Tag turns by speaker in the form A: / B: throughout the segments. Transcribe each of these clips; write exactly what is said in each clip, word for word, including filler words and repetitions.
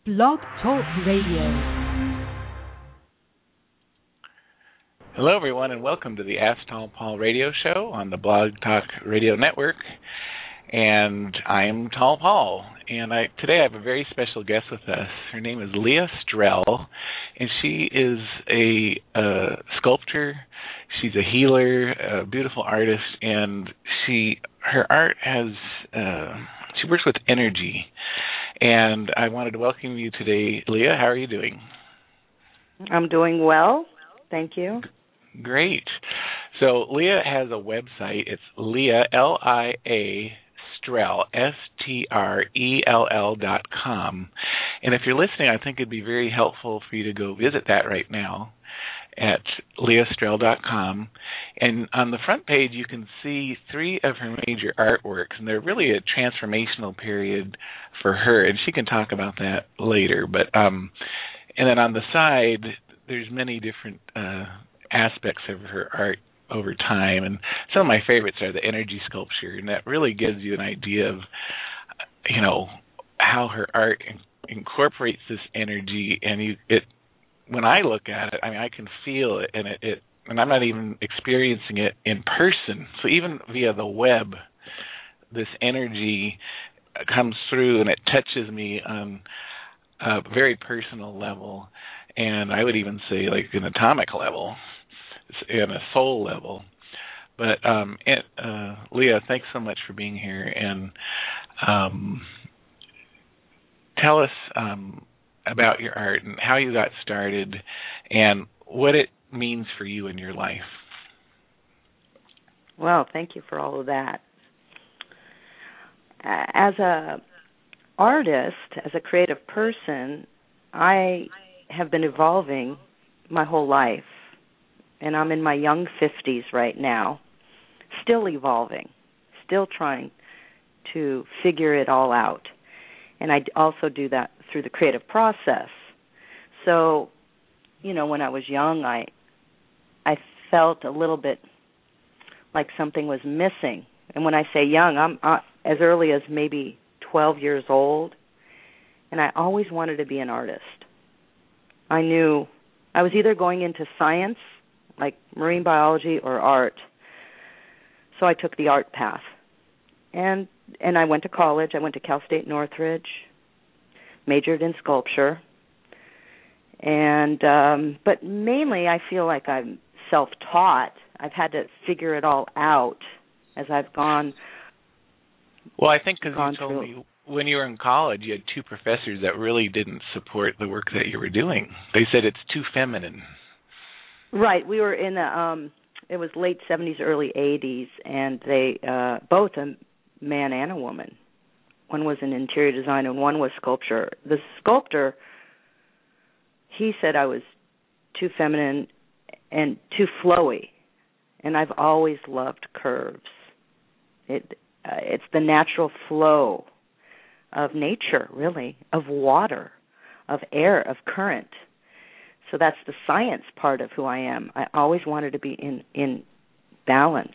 A: Blog Talk Radio.
B: Hello, everyone, and welcome to the Ask Tall Paul radio show on the Blog Talk Radio Network. And I'm Tall Paul, and I, today I have a very special guest with us. Her name is Leah Strell, and she is a, a sculptor. She's a healer, a beautiful artist, and she her art has uh, she works with energy. And I wanted to welcome you today, Leah. How are you doing?
C: I'm doing well, thank you.
B: Great. So Leah has a website. It's Leah, L I A, Strell, S T R E L L dot com. And if you're listening, I think it'd be very helpful for you to go visit that right now at leah strell dot com. And on the front page, you can see three of her major artworks, and they're really a transformational period for her, and she can talk about that later. But um, and then on the side, there's many different uh, aspects of her art over time, and some of my favorites are the energy sculpture, and that really gives you an idea of, you know, how her art in- incorporates this energy, and you, it. When I look at it, I mean, I can feel it, and it, it, and I'm not even experiencing it in person. So even via the web, this energy comes through, and it touches me on a very personal level, and I would even say like an atomic level, and a soul level. But um, it, uh, Leah, thanks so much for being here, and um, tell us um, about your art and how you got started and what it means for you in your life.
C: Well, thank you for all of that. As a artist, as a creative person, I have been evolving my whole life, and I'm in my young fifties right now, still evolving, still trying to figure it all out. And I also do that through the creative process. So, you know, when I was young, I I felt a little bit like something was missing. And when I say young, I'm uh, as early as maybe twelve years old, and I always wanted to be an artist. I knew I was either going into science, like marine biology, or art. So I took the art path. And and I went to college. I went to Cal State Northridge, majored in sculpture. And um, but mainly I feel like I'm self-taught. I've had to figure it all out as I've gone.
B: Well, I think because you told
C: through.
B: me when you were in college, you had two professors that really didn't support the work that you were doing. They said it's too feminine.
C: Right. We were in the, um, it was late seventies, early eighties, and they, uh, both a man and a woman. One was in interior design and one was sculpture. The sculptor, he said I was too feminine and too flowy, and I've always loved curves. It, uh, it's the natural flow of nature, really, of water, of air, of current. So that's the science part of who I am. I always wanted to be in, in balance.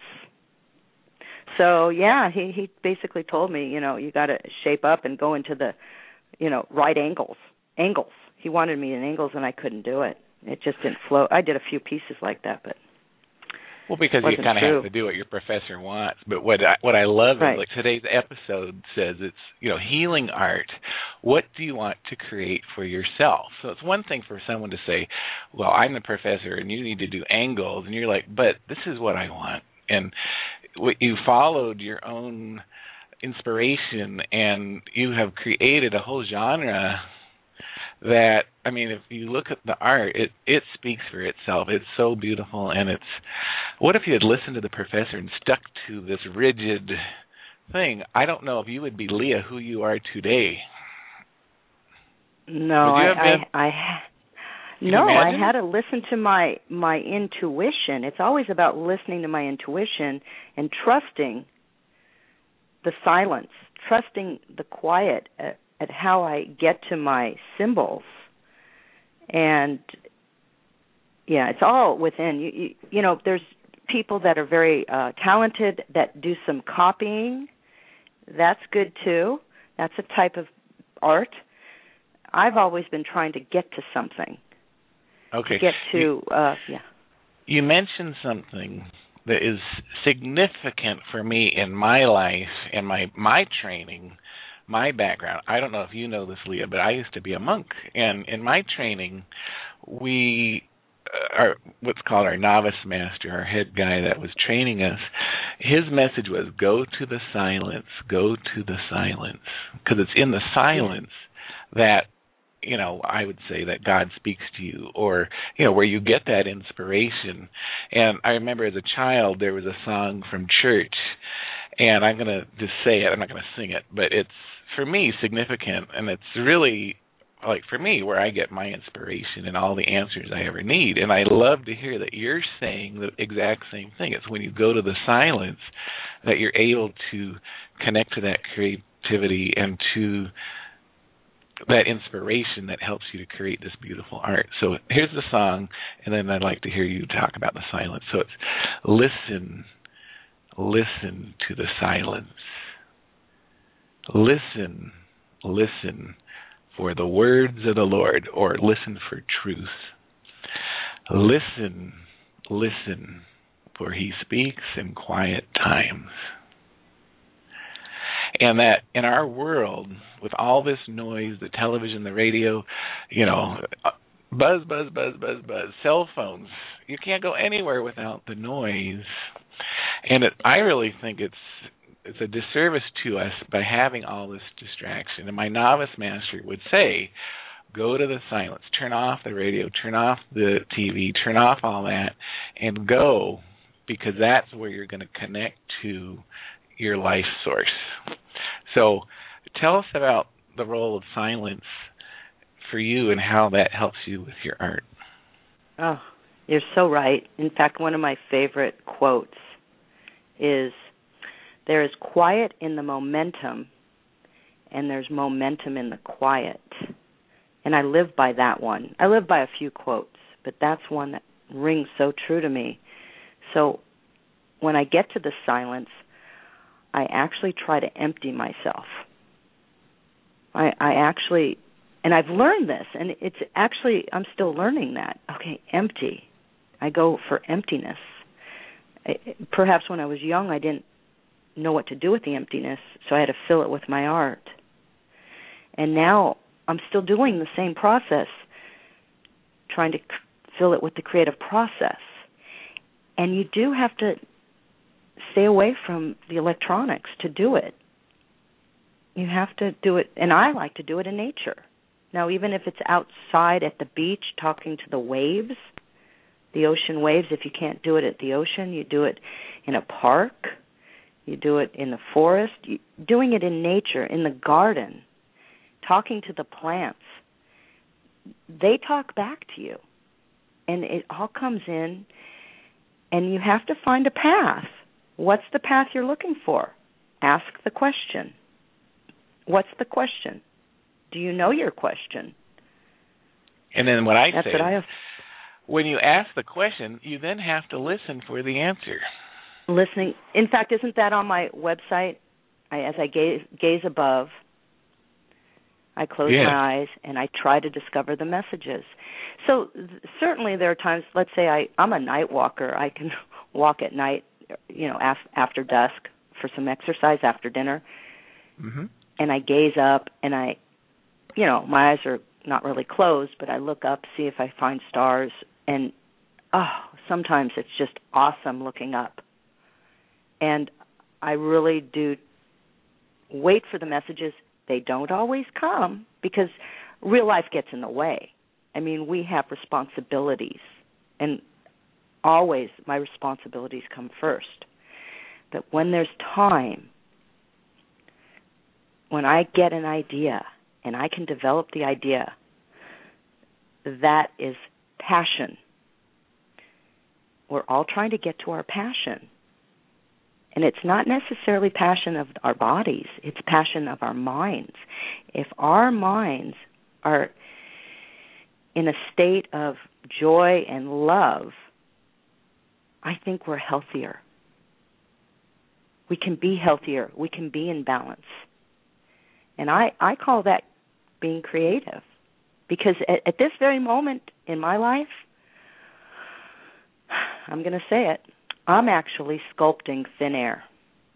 C: So, yeah, he, he basically told me, you know, you got to shape up and go into the, you know, right angles. Angles. He wanted me in angles, and I couldn't do it. It just didn't flow. I did a few pieces like that, but
B: well, because you kind of have to do what your professor wants. But what I, what I love
C: right.
B: is, like today's episode says, it's, you know, healing art. What do you want to create for yourself? So it's one thing for someone to say, well, I'm the professor and you need to do angles. And you're like, but this is what I want. And what you followed your own inspiration, and you have created a whole genre that, I mean, if you look at the art, it, it speaks for itself. It's so beautiful, and it's, what if you had listened to the professor and stuck to this rigid thing? I don't know if you would be Leah, who you are today.
C: No, I, I, I, no, I had to listen to my, my intuition. It's always about listening to my intuition and trusting the silence, trusting the quiet at, at how I get to my symbols. And, yeah, it's all within. You, you, you know, there's people that are very uh, talented that do some copying. That's good, too. That's a type of art. I've always been trying to get to something.
B: Okay.
C: Get to,
B: you,
C: uh, yeah.
B: You mentioned something that is significant for me in my life and my my training, my background. I don't know if you know this, Leah, but I used to be a monk, and in my training, we uh, our what's called our novice master, our head guy that was training us. His message was, "Go to the silence, go to the silence," because it's in the silence that, you know, I would say that God speaks to you, or, you know, where you get that inspiration. And I remember as a child, there was a song from church, and I'm going to just say it, I'm not going to sing it, but it's, for me, significant, and it's really, like, for me, where I get my inspiration and all the answers I ever need. And I love to hear that you're saying the exact same thing. It's when you go to the silence that you're able to connect to that creativity and to that inspiration that helps you to create this beautiful art. So here's the song, and then I'd like to hear you talk about the silence. So it's listen, listen to the silence. Listen, listen for the words of the Lord, or listen for truth. Listen, listen, for he speaks in quiet times. And that in our world, with all this noise, the television, the radio, you know, buzz, buzz, buzz, buzz, buzz, cell phones, you can't go anywhere without the noise. And it, I really think it's it's a disservice to us by having all this distraction. And my novice master would say, go to the silence, turn off the radio, turn off the T V, turn off all that, and go, because that's where you're going to connect to your life source. So tell us about the role of silence for you and how that helps you with your art.
C: Oh, you're so right. In fact, one of my favorite quotes is, there is quiet in the momentum, and there's momentum in the quiet. And I live by that one. I live by a few quotes, but that's one that rings so true to me. So when I get to the silence, I actually try to empty myself. I, I actually, and I've learned this, and it's actually, I'm still learning that. Okay, empty. I go for emptiness. I, perhaps when I was young, I didn't know what to do with the emptiness, so I had to fill it with my art. And now I'm still doing the same process, trying to fill it with the creative process. And you do have to stay away from the electronics to do it. You have to do it, and I like to do it in nature. Now, even if it's outside at the beach talking to the waves, the ocean waves, if you can't do it at the ocean, you do it in a park, you do it in the forest, you, doing it in nature, in the garden, talking to the plants. They talk back to you, and it all comes in, and you have to find a path. What's the path you're looking for? Ask the question. What's the question? Do you know your question?
B: And then what I
C: That's
B: say
C: what I
B: is, when you ask the question, you then have to listen for the answer.
C: Listening. In fact, isn't that on my website? I, as I gaze, gaze above, I close
B: yes.
C: my eyes, and I try to discover the messages. So th- certainly there are times, let's say I, I'm a night walker. I can walk at night, you know, af- after dusk for some exercise after dinner.
B: Mm-hmm.
C: And I gaze up, and I, you know, my eyes are not really closed, but I look up, see if I find stars, and, oh, sometimes it's just awesome looking up. And I really do wait for the messages. They don't always come because real life gets in the way. I mean, we have responsibilities, and always my responsibilities come first. But when there's time, when I get an idea and I can develop the idea, that is passion. We're all trying to get to our passion. And it's not necessarily passion of our bodies. It's passion of our minds. If our minds are in a state of joy and love, I think we're healthier. We can be healthier. We can be in balance. And I, I call that being creative. Because at, at this very moment in my life, I'm going to say it, I'm actually sculpting thin air.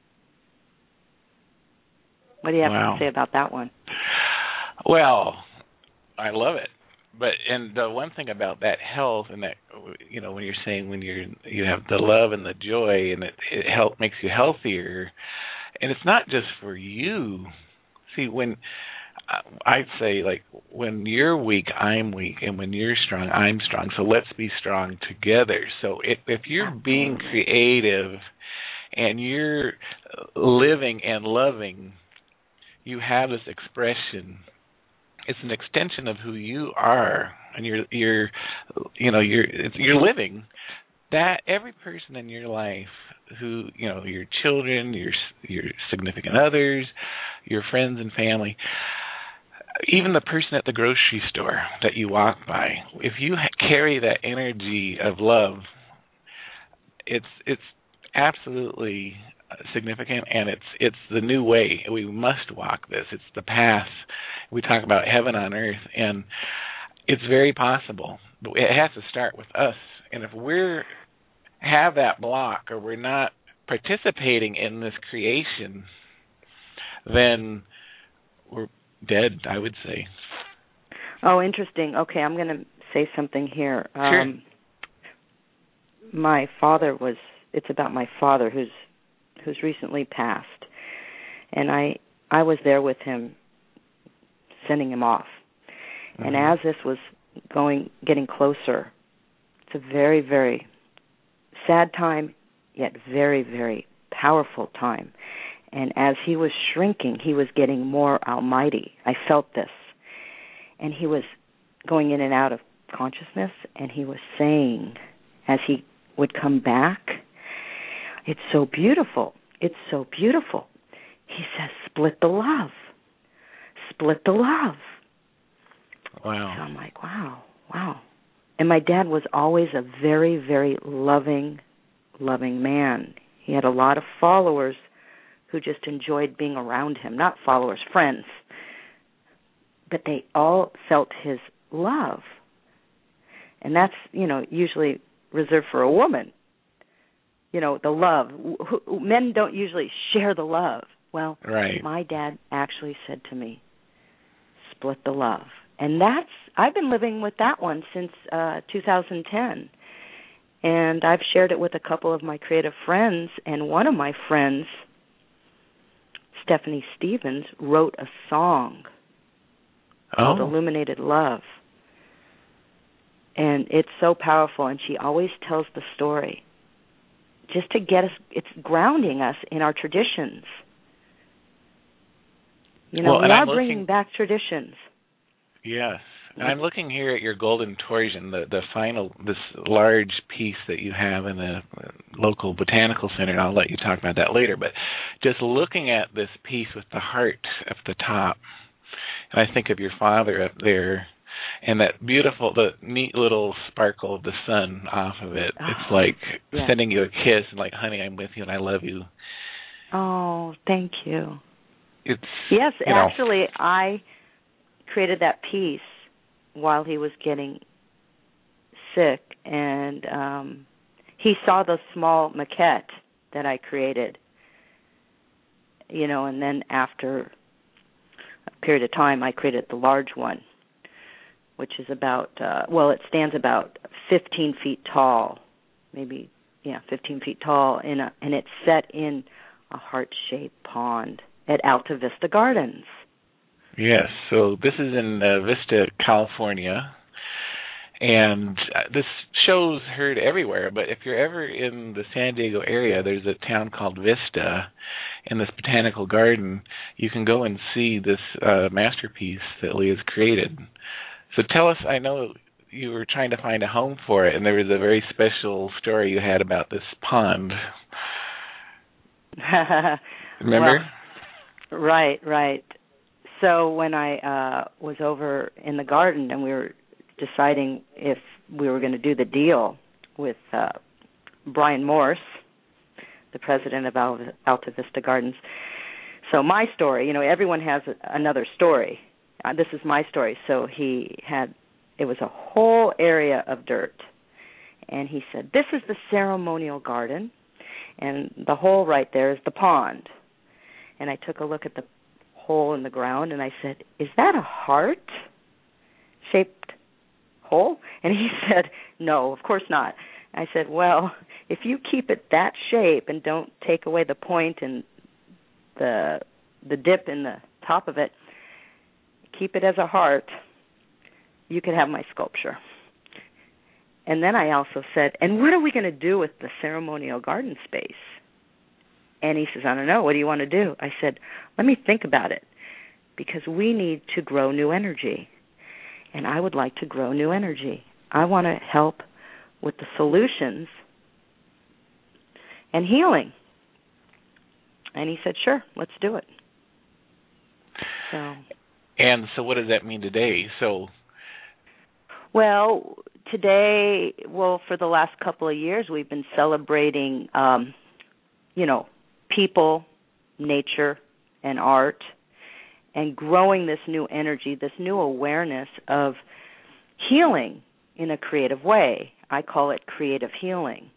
C: What do you have
B: wow.
C: to say about that one?
B: Well, I love it. But and the one thing about that health and that, you know, when you're saying when you're you have the love and the joy and it, it help makes you healthier, and it's not just for you. See, when I'd say like when you're weak, I'm weak, and when you're strong, I'm strong. So let's be strong together. So if, if you're being creative and you're living and loving, you have this expression. It's an extension of who you are, and you're you're you know you're it's, you're living that. Every person in your life, who you know, your children, your your significant others, your friends and family, even the person at the grocery store that you walk by, if you ha- carry that energy of love, it's it's absolutely significant, and it's it's the new way. We must walk this. It's the path. We talk about heaven on earth, and it's very possible, but it has to start with us. And if we're have that block, or we're not participating in this creation, then we're dead, I would say.
C: Oh, interesting. Okay, I'm going to say something here.
B: Sure.
C: Um, my father was, it's about my father who's who's recently passed. And I I was there with him, sending him off. Mm-hmm. And as this was going, getting closer, it's a very, very sad time, yet very, very powerful time. And as he was shrinking, he was getting more almighty. I felt this. And he was going in and out of consciousness, and he was saying, as he would come back, it's so beautiful. It's so beautiful. He says, split the love. Split the love.
B: Wow.
C: So I'm like, wow, wow. And my dad was always a very, very loving, loving man. He had a lot of followers who just enjoyed being around him. Not followers, friends. But they all felt his love. And that's, you know, usually reserved for a woman. You know, the love. Men don't usually share the love. Well,
B: right.
C: My dad actually said to me, split the love. And that's, I've been living with that one since uh, two thousand ten. And I've shared it with a couple of my creative friends. And one of my friends, Stephanie Stevens, wrote a song
B: oh.
C: called Illuminated Love. And it's so powerful, and she always tells the story just to get us, it's grounding us in our traditions. You know,
B: well,
C: we are
B: I'm
C: bringing
B: looking,
C: back traditions.
B: Yes. And I'm looking here at your golden torsion, the, the final, this large piece that you have in the local botanical center, and I'll let you talk about that later, but just looking at this piece with the heart at the top, and I think of your father up there, and that beautiful, the neat little sparkle of the sun off of it. Oh, it's like yeah. sending you a kiss and like, honey, I'm with you and I love you.
C: Oh, thank you.
B: It's
C: Yes,
B: you know,
C: actually, I created that piece while he was getting sick, and um, he saw the small maquette that I created, you know, and then after a period of time, I created the large one, which is about, uh, well, it stands about fifteen feet tall, maybe, yeah, fifteen feet tall, in a, and it's set in a heart-shaped pond at Alta Vista Gardens.
B: Yes, so this is in uh, Vista, California, and uh, this show's heard everywhere, but if you're ever in the San Diego area, there's a town called Vista in this botanical garden. You can go and see this uh, masterpiece that Leah's created. So tell us, I know you were trying to find a home for it, and there was a very special story you had about this pond. Remember?
C: Well, right, right. So when I uh, was over in the garden and we were deciding if we were going to do the deal with uh, Brian Morse, the president of Alta Vista Gardens. So my story, you know, everyone has a, another story. uh, this is my story. So he had, it was a whole area of dirt. And he said, this is the ceremonial garden, and the hole right there is the pond. And I took a look at the hole in the ground, and I said, is that a heart-shaped hole? And he said, no, of course not. I said, well, if you keep it that shape and don't take away the point and the the dip in the top of it, keep it as a heart, you could have my sculpture. And then I also said, and what are we going to do with the ceremonial garden space? And he says, I don't know. What do you want to do? I said, let me think about it, because we need to grow new energy. And I would like to grow new energy. I want to help with the solutions and healing. And he said, sure, let's do it. So.
B: And so what does that mean today? So,
C: well, today, well, for the last couple of years, we've been celebrating, um, you know, people, nature, and art, and growing this new energy, this new awareness of healing in a creative way. I call it creative healing.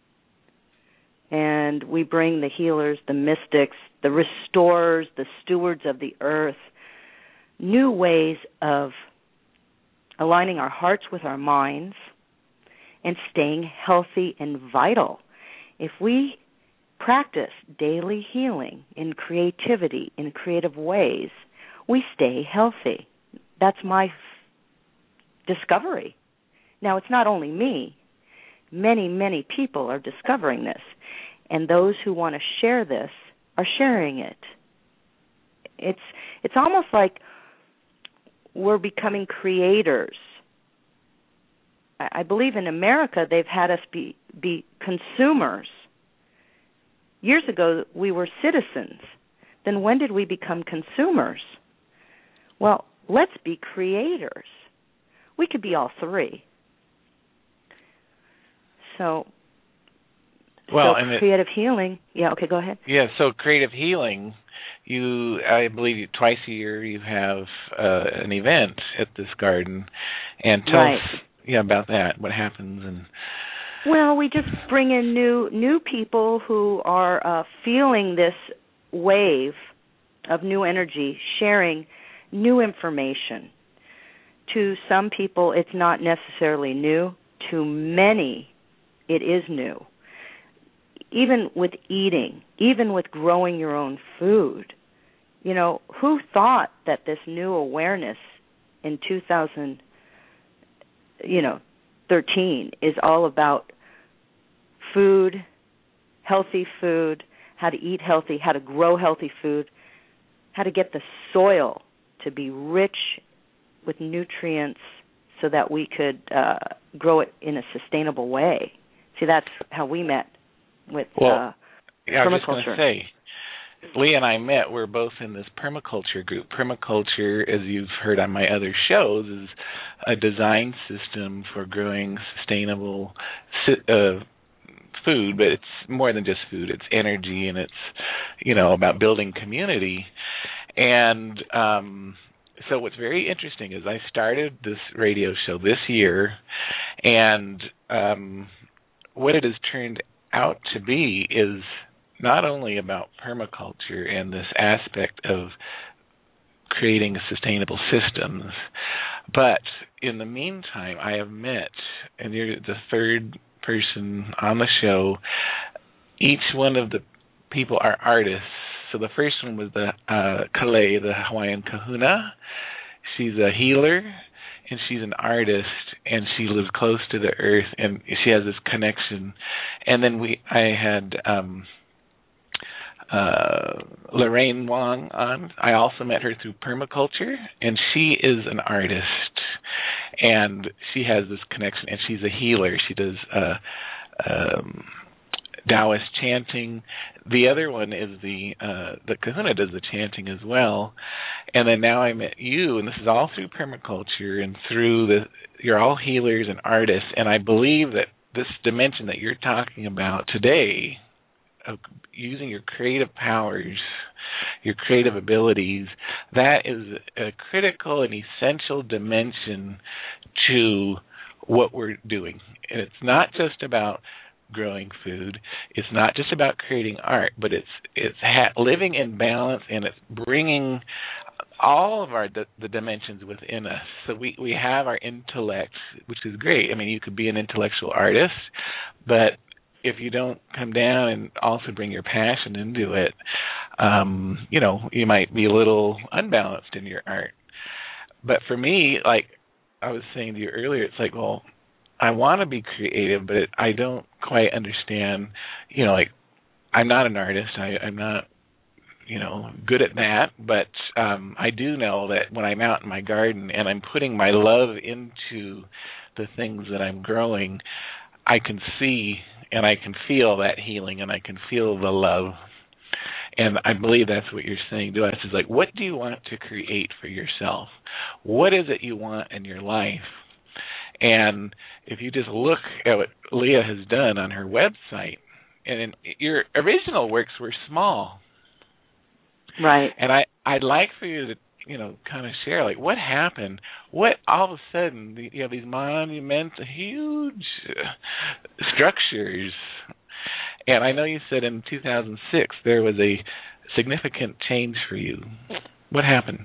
C: And we bring the healers, the mystics, the restorers, the stewards of the earth, new ways of aligning our hearts with our minds and staying healthy and vital. If we practice daily healing in creativity, in creative ways, we stay healthy. That's my f- discovery. Now, it's not only me. Many, many people are discovering this. And those who want to share this are sharing it. It's it's almost like we're becoming creators. I, I believe in America they've had us be, be consumers. Years ago we were citizens. Then when did we become consumers? Well, let's be creators. We could be all three. So,
B: well,
C: so
B: and
C: creative
B: it,
C: healing. Yeah, okay, go ahead.
B: Yeah, so creative healing, you, I believe twice a year you have uh, an event at this garden. And tell
C: right.
B: us yeah, about that, what happens. And
C: Well, we just bring in new new people who are uh, feeling this wave of new energy, sharing new information. To some people, it's not necessarily new. To many, it is new. Even with eating, even with growing your own food. You know, who thought that this new awareness in two thousand, you know, thirteen is all about food, healthy food, how to eat healthy, how to grow healthy food, how to get the soil to be rich with nutrients so that we could uh, grow it in a sustainable way. See, that's how we met with
B: well,
C: uh,
B: yeah, I was just
C: permaculture.
B: going to say, Leah and I met, we're both in this permaculture group. Permaculture, as you've heard on my other shows, is a design system for growing sustainable uh, food, but it's more than just food. It's energy, and it's, you know, about building community. And um, so what's very interesting is I started this radio show this year, and um, what it has turned out to be is not only about permaculture and this aspect of creating sustainable systems, but in the meantime, I have met, and you're the third person on the show, each one of the people are artists. So the first one was the uh, Kale, the Hawaiian kahuna. She's a healer, and she's an artist, and she lives close to the earth, and she has this connection. And then we, I had um, uh, Lorraine Wong on. I also met her through permaculture, and she is an artist, and she has this connection, and she's a healer. She does uh, um, Taoist chanting. The other one is the uh, the kahuna does the chanting as well. And then now I met you, and this is all through permaculture and through the, you're all healers and artists, and I believe that this dimension that you're talking about today of using your creative powers, your creative abilities, that is a critical and essential dimension to what we're doing. And it's not just about growing food. It's not just about creating art, but it's it's ha- living in balance, and it's bringing all of our the, the dimensions within us. So we, we have our intellect, which is great. I mean, you could be an intellectual artist, but if you don't come down and also bring your passion into it, um, you know, you might be a little unbalanced in your art. But for me, like I was saying to you earlier, it's like, well, I want to be creative, but I don't quite understand, you know, like I'm not an artist. I, I'm not, you know, good at that, but um, I do know that when I'm out in my garden and I'm putting my love into the things that I'm growing, I can see and I can feel that healing, and I can feel the love. And I believe that's what you're saying to us, is like, what do you want to create for yourself? What is it you want in your life? And if you just look at what Leah has done on her website, and your original works were small.
C: Right.
B: And I, I'd like for you to, you know, kind of share, like, what happened? What, all of a sudden, you have these monumental, huge structures. And I know you said in two thousand six there was a significant change for you. What happened?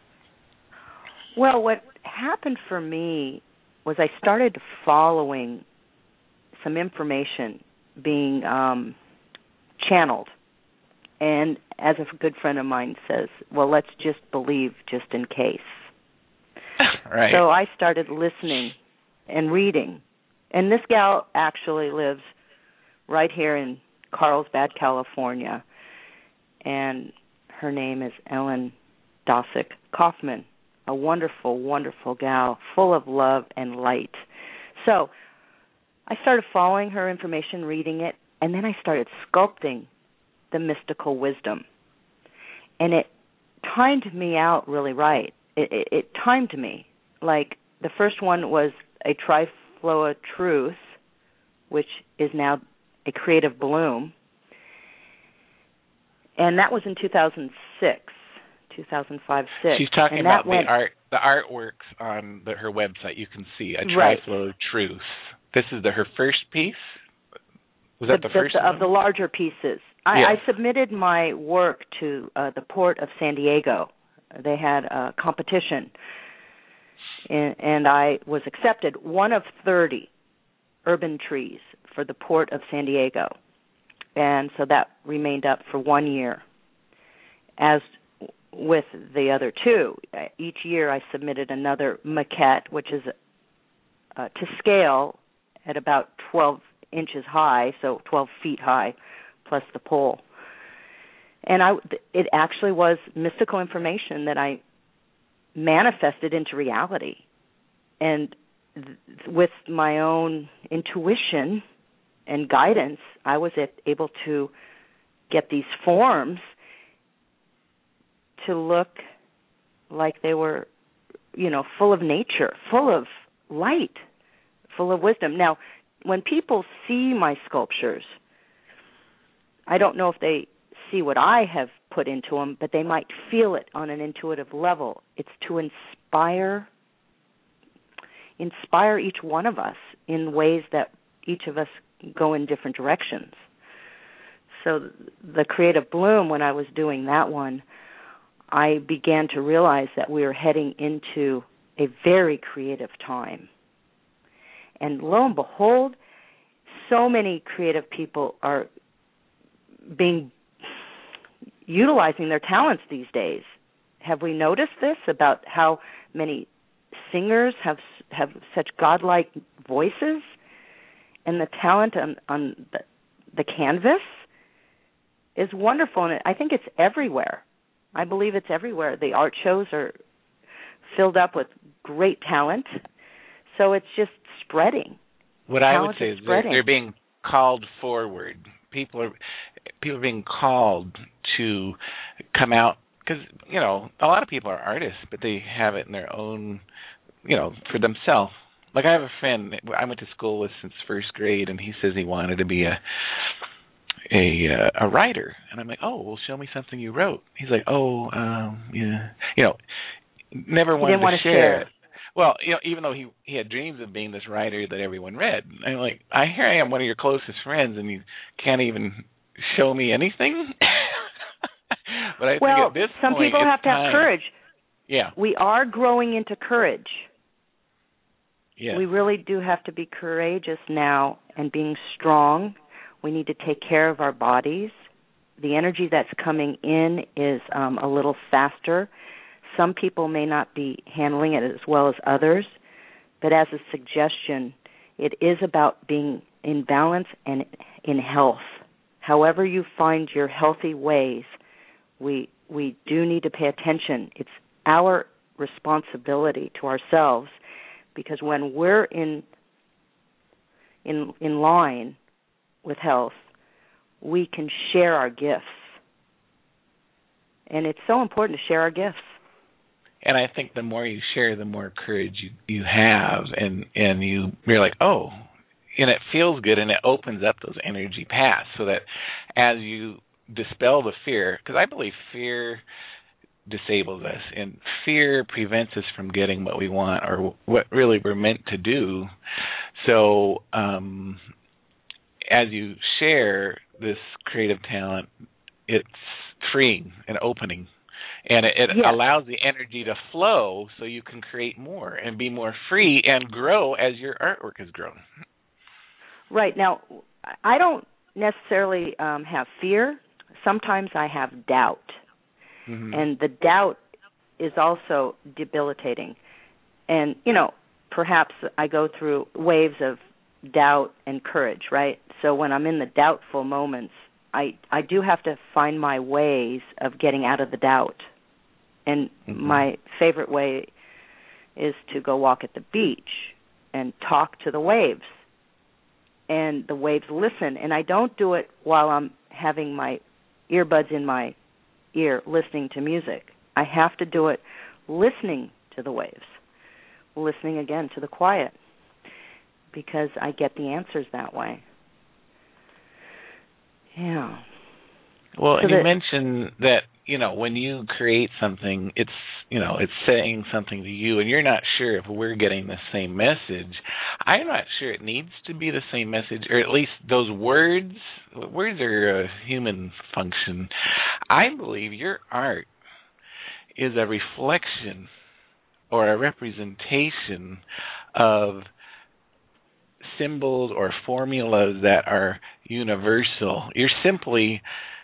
C: Well, what happened for me was I started following some information being um, channeled. And as a good friend of mine says, well, let's just believe just in case.
B: Right.
C: So I started listening and reading. And this gal actually lives right here in Carlsbad, California. And her name is Ellen Dosick Kaufman, a wonderful, wonderful gal, full of love and light. So I started following her information, reading it, and then I started sculpting the mystical wisdom. And it timed me out really right. It, it, it timed me. Like the first one was a Trifloa Truth, which is now a Creative Bloom. And that was in two thousand six, two thousand five, six.
B: She's talking
C: and
B: about the
C: went,
B: art, the artworks on the, her website. You can see a
C: right.
B: Trifloa Truth. This is the, her first piece? Was that the,
C: the
B: first
C: the,
B: one?
C: Of the larger pieces. I,
B: yes.
C: I submitted my work to uh, the Port of San Diego. They had a competition, and, and I was accepted, one of thirty urban trees for the Port of San Diego. And so that remained up for one year. As with the other two, each year I submitted another maquette, which is uh, to scale at about twelve inches high, so twelve feet high, plus the pole. And I, it actually was mystical information that I manifested into reality. And th- with my own intuition and guidance, I was able to get these forms to look like they were, you know, full of nature, full of light, full of wisdom. Now, when people see my sculptures, I don't know if they see what I have put into them, but they might feel it on an intuitive level. It's to inspire, inspire each one of us in ways that each of us go in different directions. So the Creative Bloom, when I was doing that one, I began to realize that we were heading into a very creative time. And lo and behold, so many creative people are being utilizing their talents these days. Have we noticed this about how many singers have have such godlike voices, and the talent on, on the, the canvas is wonderful, and I think it's everywhere. I believe it's everywhere. The art shows are filled up with great talent, so it's just spreading.
B: What
C: talent
B: I would say is, is they're, they're being called forward. People are people are being called to come out, because, you know, a lot of people are artists, but they have it in their own, you know, for themselves. Like I have a friend I went to school with since first grade, and he says he wanted to be a, a uh, a writer, and I'm like, oh, well, show me something you wrote. He's like, oh, um, yeah, you know, never wanted
C: didn't want
B: to
C: to
B: share
C: share.
B: it. Well, you know, even though he he had dreams of being this writer that everyone read, and I'm like, I here I am, one of your closest friends, and you can't even show me anything. But I
C: well,
B: think at this
C: some
B: point,
C: people
B: it's
C: have to
B: time.
C: have courage.
B: Yeah.
C: We are growing into courage.
B: Yeah.
C: We really do have to be courageous now and being strong. We need to take care of our bodies. The energy that's coming in is um, a little faster. Some people may not be handling it as well as others, but as a suggestion, it is about being in balance and in health. However you find your healthy ways, we we do need to pay attention. It's our responsibility to ourselves, because when we're in in in line with health, we can share our gifts. And it's so important to share our gifts.
B: And I think the more you share, the more courage you, you have, and, and you, you're like, oh, and it feels good, and it opens up those energy paths so that as you dispel the fear, because I believe fear disables us, and fear prevents us from getting what we want or what really we're meant to do. So um, as you share this creative talent, it's freeing and opening. And it, it
C: yes.
B: allows the energy to flow so you can create more and be more free and grow as your artwork has grown.
C: Right. Now, I don't necessarily um, have fear. Sometimes I have doubt. Mm-hmm. And the doubt is also debilitating. And, you know, perhaps I go through waves of doubt and courage, right? So when I'm in the doubtful moments, I, I do have to find my ways of getting out of the doubt. And mm-hmm. my favorite way is to go walk at the beach and talk to the waves. And the waves listen. And I don't do it while I'm having my earbuds in my ear listening to music. I have to do it listening to the waves, listening again to the quiet, because I get the answers that way. Yeah.
B: Well,
C: so
B: and
C: that,
B: you mentioned that, you know, when you create something, it's, you know, it's saying something to you, and you're not sure if we're getting the same message. I'm not sure it needs to be the same message, or at least those words. Words are a human function. I believe your art is a reflection or a representation of symbols or formulas that are universal. You're simply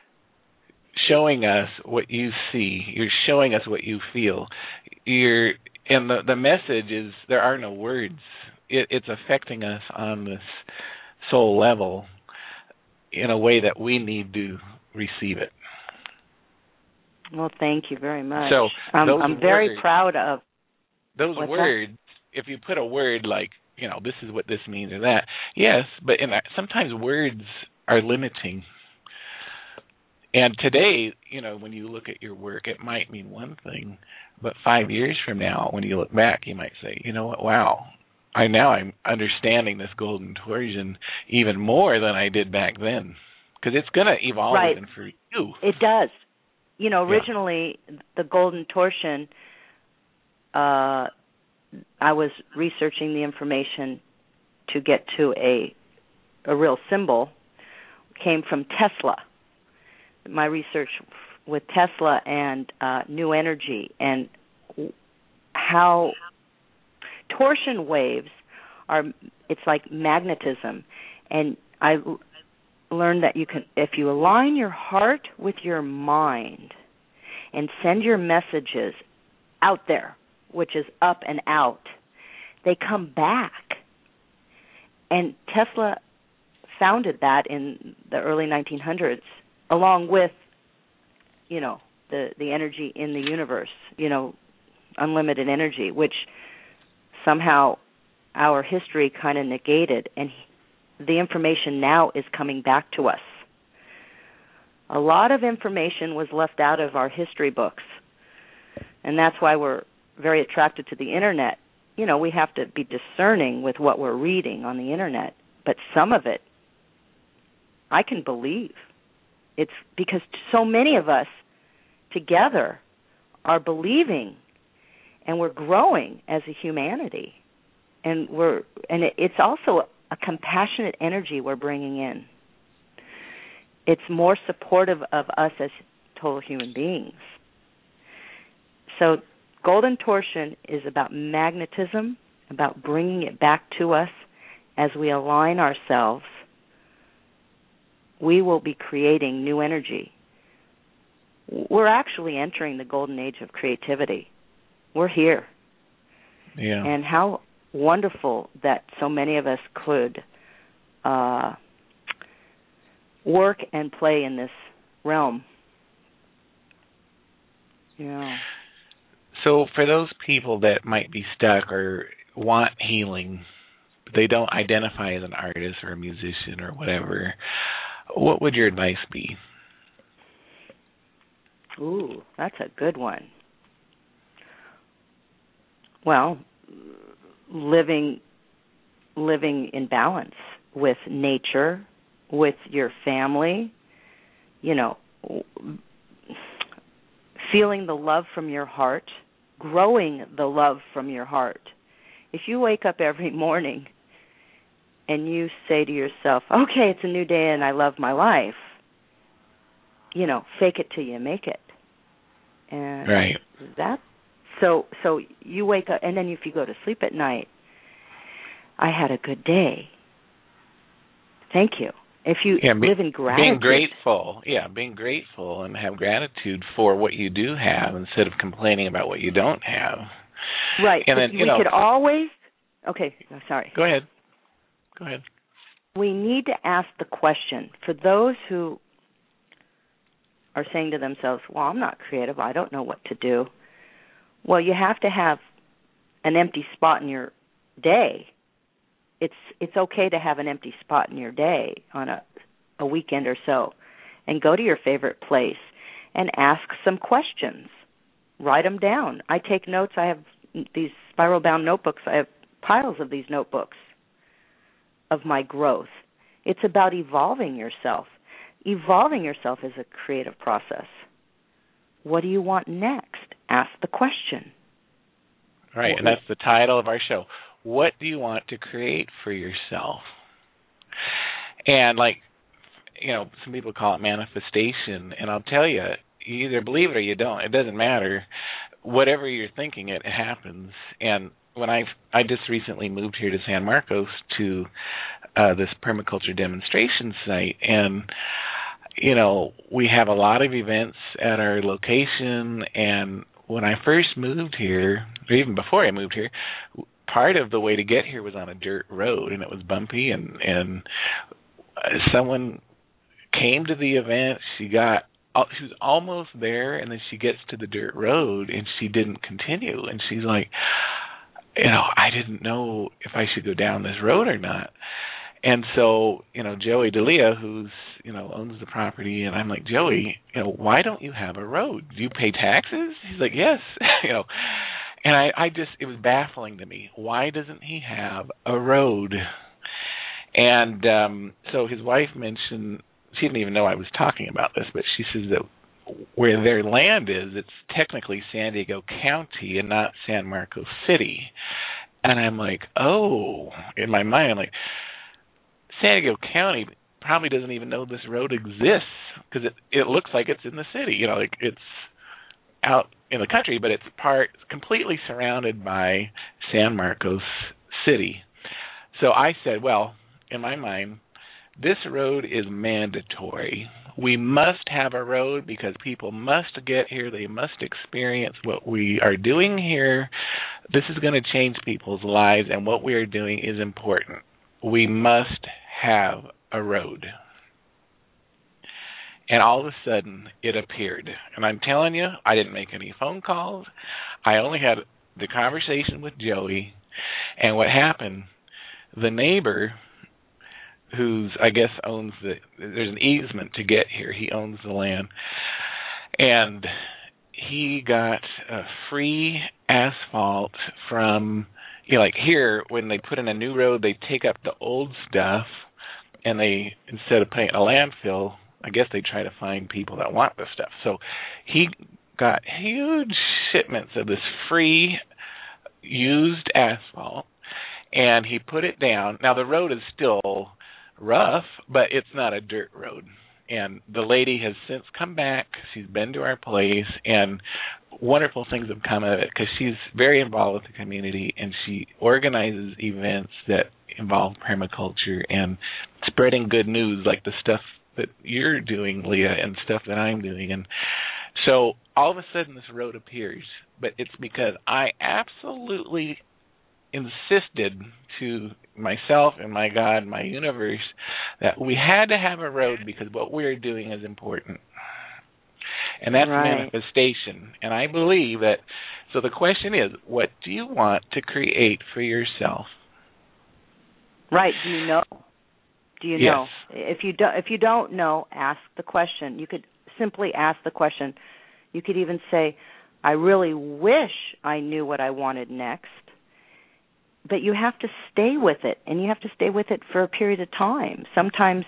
B: showing us what you see. You're showing us what you feel. You're, and the, the message is there are no words. It, it's affecting us on this soul level in a way that we need to receive it.
C: Well, thank you very much.
B: So
C: I'm,
B: those
C: I'm very
B: words,
C: proud of
B: those words. That? If you put a word like, you know, this is what this means or that, yes, but in that, sometimes words are limiting. And today, you know, when you look at your work, it might mean one thing, but five years from now, when you look back, you might say, you know what, wow, I now I'm understanding this golden torsion even more than I did back then, because it's going to evolve
C: right.
B: even for you.
C: It does. You know, originally, yeah. the golden torsion, uh, I was researching the information to get to a a real symbol, came from Tesla. My research with Tesla and uh, new energy, and how torsion waves are, it's like magnetism. And I learned that you can, if you align your heart with your mind and send your messages out there, which is up and out, they come back. And Tesla founded that in the early nineteen hundreds, along with, you know, the, the energy in the universe, you know, unlimited energy, which somehow our history kind of negated, and the information now is coming back to us. A lot of information was left out of our history books, and that's why we're very attracted to the Internet. You know, we have to be discerning with what we're reading on the Internet, but some of it I can believe. It's because so many of us together are believing, and we're growing as a humanity, and we're and it, it's also a compassionate energy we're bringing in. It's more supportive of us as total human beings. So Golden Torsion is about magnetism, about bringing it back to us. As we align ourselves, we will be creating new energy. We're actually entering the golden age of creativity. We're here.
B: Yeah.
C: And how wonderful that so many of us could uh, work and play in this realm. Yeah.
B: So for those people that might be stuck or want healing, but they don't identify as an artist or a musician or whatever, what would your advice be?
C: Ooh, that's a good one. Well, living living in balance with nature, with your family, you know, feeling the love from your heart, growing the love from your heart. If you wake up every morning and you say to yourself, okay, it's a new day and I love my life, you know, fake it till you make it. And
B: right.
C: that so so you wake up, and then if you go to sleep at night, I had a good day. Thank you. If you
B: yeah, be,
C: live in gratitude.
B: Being grateful, yeah, being grateful and have gratitude for what you do have instead of complaining about what you don't have.
C: Right.
B: And then,
C: we
B: you know,
C: could always, okay, sorry.
B: Go ahead. Go ahead.
C: We need to ask the question, for those who are saying to themselves, well, I'm not creative, I don't know what to do. Well, you have to have an empty spot in your day. It's it's okay to have an empty spot in your day on a, a weekend or so, and go to your favorite place and ask some questions. Write them down. I take notes. I have these spiral-bound notebooks. I have piles of these notebooks of my growth. It's about evolving yourself. Evolving yourself is a creative process. What do you want next? Ask the question.
B: Right, and that's the title of our show. What do you want to create for yourself? And like, you know, some people call it manifestation, and I'll tell you, you either believe it or you don't. It doesn't matter. Whatever you're thinking, it happens. And when I I just recently moved here to San Marcos to uh, this permaculture demonstration site, and you know, we have a lot of events at our location. And when I first moved here, or even before I moved here, part of the way to get here was on a dirt road, and it was bumpy. And and someone came to the event. She got she was almost there, and then she gets to the dirt road, and she didn't continue. And she's like, you know, I didn't know if I should go down this road or not. And so, you know, Joey D'Elia, who's, you know, owns the property, and I'm like, Joey, you know, why don't you have a road? Do you pay taxes? He's like, yes. you know, and I, I just, it was baffling to me. Why doesn't he have a road? And um, so his wife mentioned, she didn't even know I was talking about this, but she says that where their land is, it's technically San Diego County and not San Marcos City. And I'm like, oh, in my mind, I'm like, San Diego County probably doesn't even know this road exists because it, it looks like it's in the city. You know, like it's out in the country, but it's part completely surrounded by San Marcos City. So I said, well, in my mind, this road is mandatory. We must have a road because people must get here. They must experience what we are doing here. This is going to change people's lives, and what we are doing is important. We must have a road. And all of a sudden, it appeared. And I'm telling you, I didn't make any phone calls. I only had the conversation with Joey. And what happened, the neighbor, who's, I guess, owns the, there's an easement to get here. He owns the land. And he got a free asphalt from, you know, like here, when they put in a new road, they take up the old stuff, and they, instead of putting it in a landfill, I guess they try to find people that want this stuff. So he got huge shipments of this free used asphalt, and he put it down. Now the road is still rough, but it's not a dirt road. And the lady has since come back. She's been to our place, and wonderful things have come of it because she's very involved with the community, and she organizes events that involve permaculture and spreading good news like the stuff that you're doing, Leah, and stuff that I'm doing. And so all of a sudden this road appears, but it's because I absolutely insisted to myself and my God, my universe, that we had to have a road because what we're doing is important. And that's
C: right.
B: manifestation. And I believe that, so the question is, what do you want to create for yourself?
C: Right. Do you know? Do you
B: yes.
C: know? If you don't, if you don't know, ask the question. You could simply ask the question. You could even say, I really wish I knew what I wanted next. But you have to stay with it, and you have to stay with it for a period of time. Sometimes,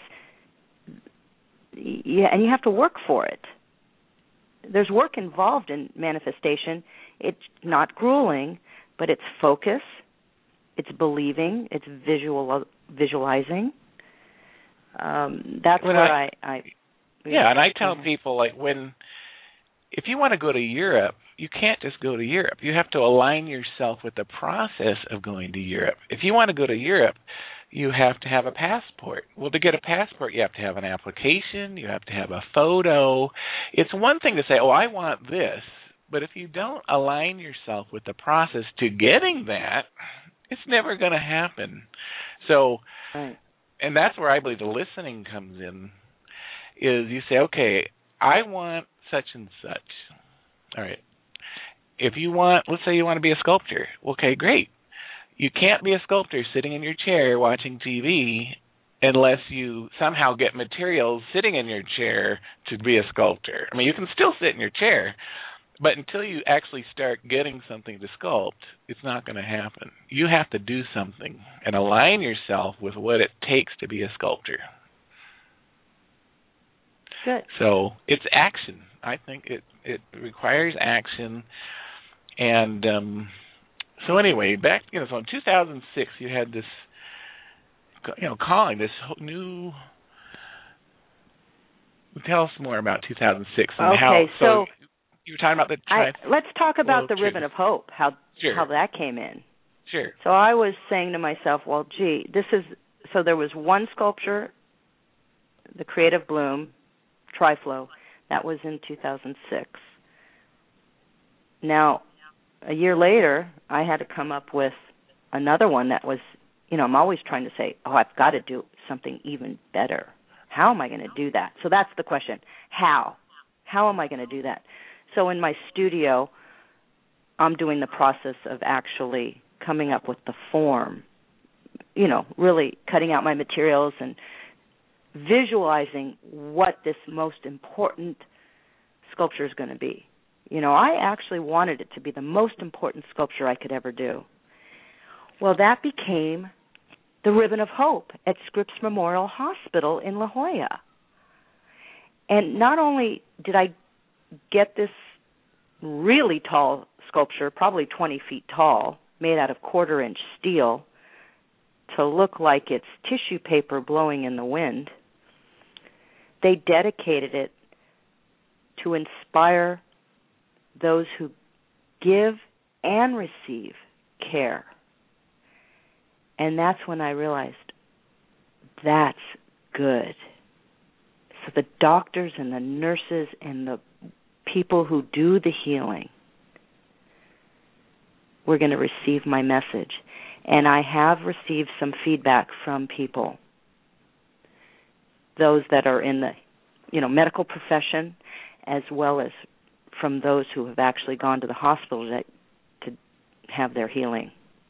C: yeah, and you have to work for it. There's work involved in manifestation. It's not grueling, but it's focus, it's believing, it's visual visualizing. Um, that's
B: when
C: where
B: I,
C: I, I
B: yeah, and I tell people, like, when if you want to go to Europe, you can't just go to Europe. You have to align yourself with the process of going to Europe. If you want to go to Europe, you have to have a passport. Well, to get a passport, you have to have an application. You have to have a photo. It's one thing to say, oh, I want this. But if you don't align yourself with the process to getting that, it's never going to happen. So,
C: right.
B: and that's where I believe the listening comes in, is you say, okay, I want such and such. All right. If you want, let's say you want to be a sculptor. Okay, great. You can't be a sculptor sitting in your chair watching T V unless you somehow get materials sitting in your chair to be a sculptor. I mean, you can still sit in your chair, but until you actually start getting something to sculpt, it's not going to happen. You have to do something and align yourself with what it takes to be a sculptor.
C: Good.
B: So it's action. I think it, it requires action. And um, so anyway, back, you know, so in two thousand six, you had this, you know, calling, this new, tell us more about two thousand six and
C: okay,
B: how, so,
C: so
B: you were talking about the,
C: I, let's talk about the
B: sure.
C: ribbon of hope, how
B: sure.
C: how that came in.
B: Sure.
C: So I was saying to myself, well, gee, this is, so there was one sculpture, the Creative Bloom, Triflow, that was in two thousand six. Now, a year later, I had to come up with another one that was, you know, I'm always trying to say, oh, I've got to do something even better. How am I going to do that? So that's the question. How? How am I going to do that? So in my studio, I'm doing the process of actually coming up with the form, you know, really cutting out my materials and visualizing what this most important sculpture is going to be. You know, I actually wanted it to be the most important sculpture I could ever do. Well, that became the Ribbon of Hope at Scripps Memorial Hospital in La Jolla. And not only did I get this really tall sculpture, probably twenty feet tall, made out of quarter-inch steel, to look like it's tissue paper blowing in the wind, they dedicated it to inspire those who give and receive care. And that's when I realized that's good. So the doctors and the nurses and the people who do the healing, we're going to receive my message. And I have received some feedback from people, those that are in the, you know, medical profession, as well as from those who have actually gone to the hospital to, to have their healing.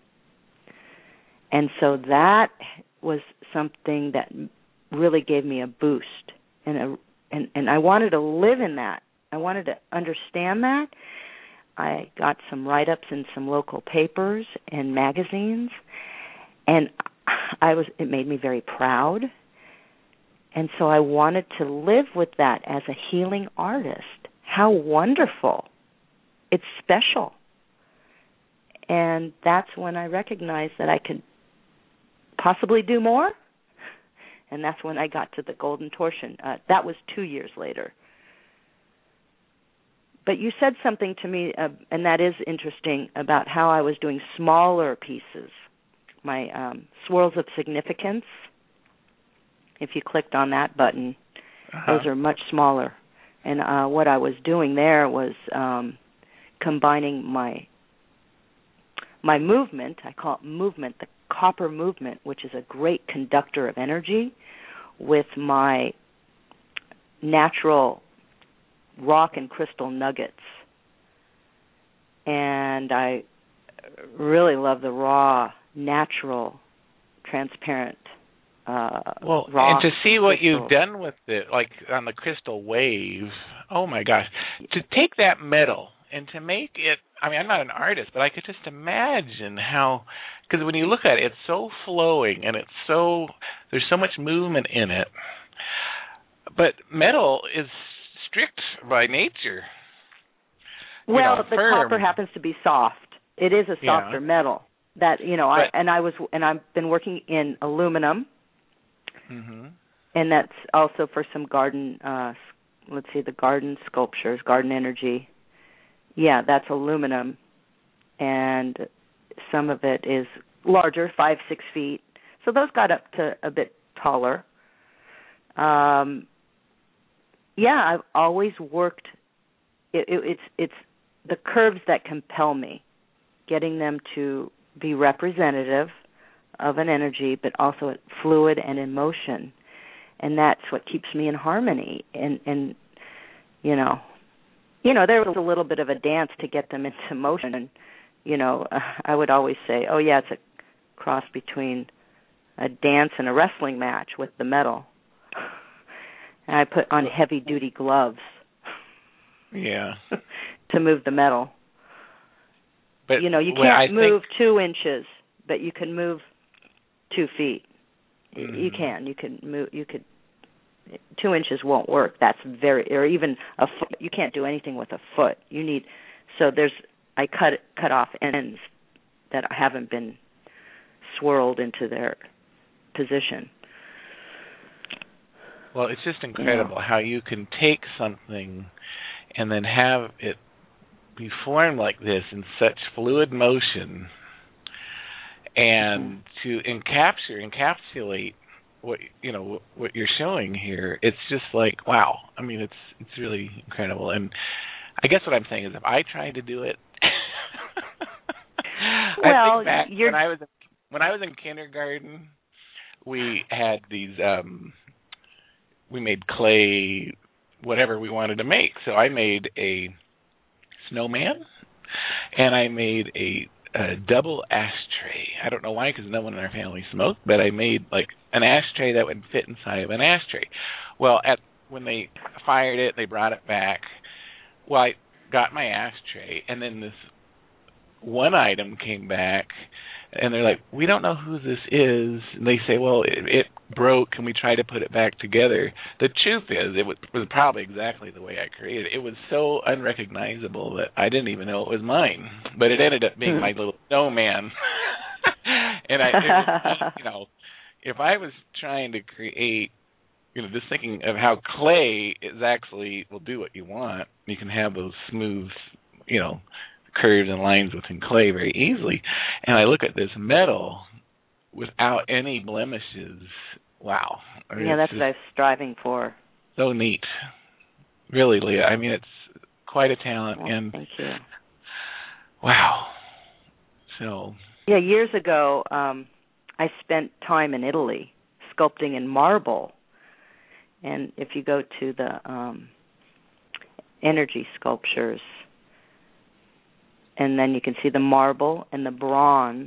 C: And so that was something that really gave me a boost. And, a, and, and I wanted to live in that. I wanted to understand that. I got some write-ups in some local papers and magazines, and I was. It made me very proud. And so I wanted to live with that as a healing artist. How wonderful. It's special. And that's when I recognized that I could possibly do more. And that's when I got to the golden torsion. Uh, that was two years later. But you said something to me, uh, and that is interesting, about how I was doing smaller pieces. My um, swirls of significance, if you clicked on that button, uh-huh. those are much smaller. And uh, what I was doing there was um, combining my my movement, I call it movement, the copper movement, which is a great conductor of energy, with my natural rock and crystal nuggets. And I really love the raw, natural, transparent uh,
B: well,
C: rock.
B: and to see what
C: crystals.
B: you've done with it, like on the crystal wave, oh my gosh, to take that metal and to make it, I mean, I'm not an artist, but I could just imagine how, because when you look at it, it's so flowing and it's so, there's so much movement in it. But metal is strict by nature.
C: Well,
B: you know,
C: the
B: firm.
C: copper happens to be soft. It is a softer
B: yeah.
C: metal. That you know,
B: but,
C: I and I was and I've been working in aluminum,
B: mm-hmm.
C: and that's also for some garden. Uh, let's see, the garden sculptures, garden energy. Yeah, that's aluminum, and some of it is larger, five, six feet. So those got up to a bit taller. Um, yeah, I've always worked. It, it, it's it's the curves that compel me, getting them to be representative of an energy, but also fluid and in motion, and that's what keeps me in harmony. And and you know. You know, there was a little bit of a dance to get them into motion. And, you know, uh, I would always say, oh, yeah, it's a cross between a dance and a wrestling match with the metal. And I put on heavy-duty gloves.
B: Yeah.
C: to move the metal.
B: But
C: you know, you
B: well,
C: can't
B: I
C: move
B: think...
C: two inches, but you can move two feet.
B: Mm.
C: You can. You can move. You could. Two inches won't work. That's very, or even a foot. You can't do anything with a foot. You need. So there's. I cut cut off ends that haven't been swirled into their position.
B: Well, it's just incredible yeah. how you can take something and then have it be formed like this in such fluid motion, and mm-hmm. to encapture, encapsulate what you know what you're showing here. It's just like wow. I mean, it's it's really incredible. And I guess what I'm saying is, if I tried to do it,
C: well,
B: I think back
C: you're...
B: when I was in, when I was in kindergarten, we had these. Um, we made clay, whatever we wanted to make. So I made a snowman, and I made a, a double ashtray. I don't know why, because no one in our family smoked, but I made like an ashtray that would fit inside of an ashtray. Well, at when they fired it, they brought it back. Well, I got my ashtray, and then this one item came back, and they're like, we don't know who this is. And they say, well, it, it broke, and we tried to put it back together. The truth is, it was, was probably exactly the way I created it. It was so unrecognizable that I didn't even know it was mine. But it ended up being my little snowman. And I, it was, you know, if I was trying to create, you know, just thinking of how clay is actually will do what you want. You can have those smooth, you know, curves and lines within clay very easily. And I look at this metal without any blemishes. Wow. I mean,
C: yeah, that's what I was striving for.
B: So neat. Really, Leah. I mean, it's quite a talent.
C: Well,
B: and
C: thank you.
B: Wow. So.
C: Yeah, years ago, um, I spent time in Italy sculpting in marble. And if you go to the um, energy sculptures, and then you can see the marble and the bronze.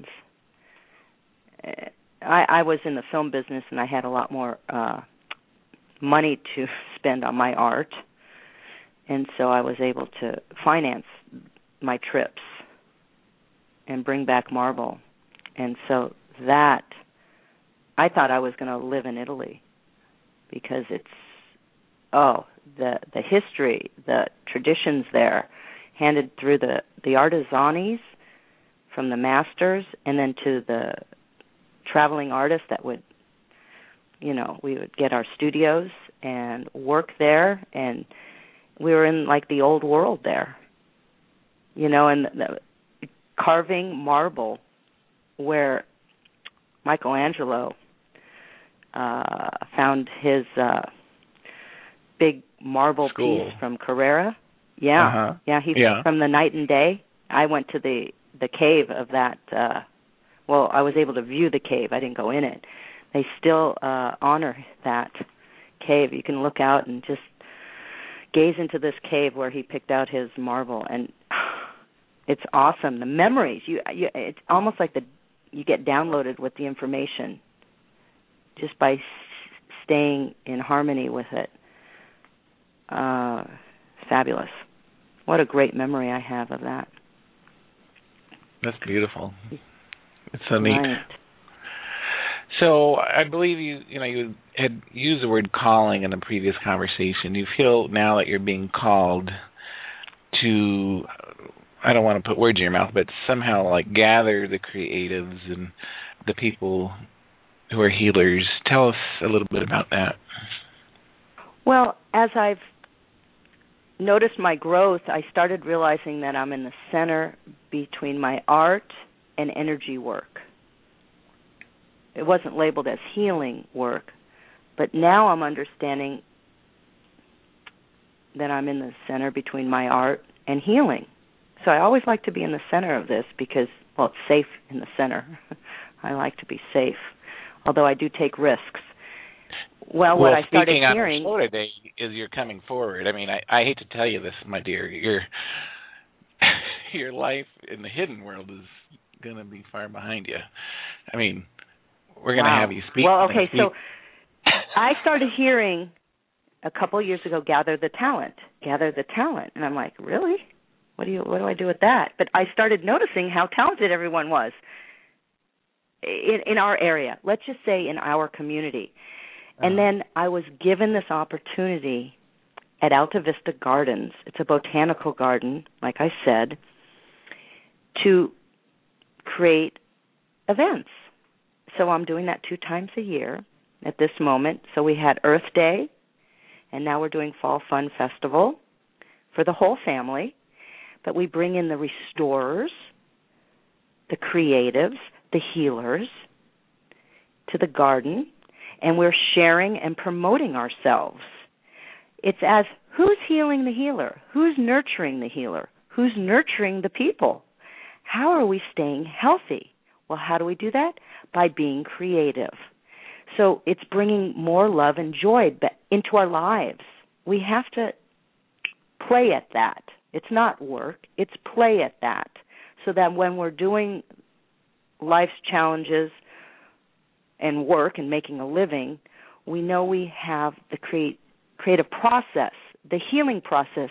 C: I, I was in the film business, and I had a lot more uh, money to spend on my art, and so I was able to finance my trips and bring back marble. And so that, I thought I was going to live in Italy. because it's, oh, the the history, the traditions there, handed through the, the artisanis from the masters, and then to the traveling artists that would, you know, we would get our studios and work there, and we were in like the old world there, you know, and the, carving marble where Michelangelo uh, found his uh, big marble
B: School.
C: piece from Carrara. Yeah,
B: uh-huh.
C: yeah, he's
B: yeah.
C: from the Night and Day. I went to the, the cave of that. Uh, well, I was able to view the cave. I didn't go in it. They still uh, honor that cave. You can look out and just gaze into this cave where he picked out his marble, and it's awesome. The memories, you, you it's almost like the you get downloaded with the information just by s- staying in harmony with it. Uh, fabulous. What a great memory I have of that.
B: That's beautiful. It's so neat.
C: Right.
B: So I believe you, you know, you had used the word calling in a previous conversation. You feel now that you're being called to, I don't want to put words in your mouth, but somehow like gather the creatives and the people who are healers. Tell us a little bit about that.
C: Well, as I've noticed my growth, I started realizing that I'm in the center between my art and energy work. It wasn't labeled as healing work, but now I'm understanding that I'm in the center between my art and healing. So I always like to be in the center of this because, well, it's safe in the center. I like to be safe, although I do take risks. Well,
B: well
C: what I started
B: speaking
C: hearing
B: on the show today is you're coming forward. I mean, I, I hate to tell you this, my dear. Your your life in the hidden world is going to be far behind you. I mean, we're going to
C: wow.
B: have you speak.
C: Well, okay,
B: speak.
C: so I started hearing a couple of years ago, gather the talent, gather the talent, and I'm like, really? What do you? What do I do with that? But I started noticing how talented everyone was in, in our area. Let's just say in our community. And then I was given this opportunity at Alta Vista Gardens. It's a botanical garden, like I said, to create events. So I'm doing that two times a year at this moment. So we had Earth Day, and now we're doing Fall Fun Festival for the whole family. But we bring in the restorers, the creatives, the healers to the garden, and we're sharing and promoting ourselves. It's as who's healing the healer? Who's nurturing the healer? Who's nurturing the people? How are we staying healthy? Well, how do we do that? By being creative. So it's bringing more love and joy into our lives. We have to play at that. It's not work. It's play at that. So that when we're doing life's challenges and work and making a living, we know we have the create, creative process, the healing process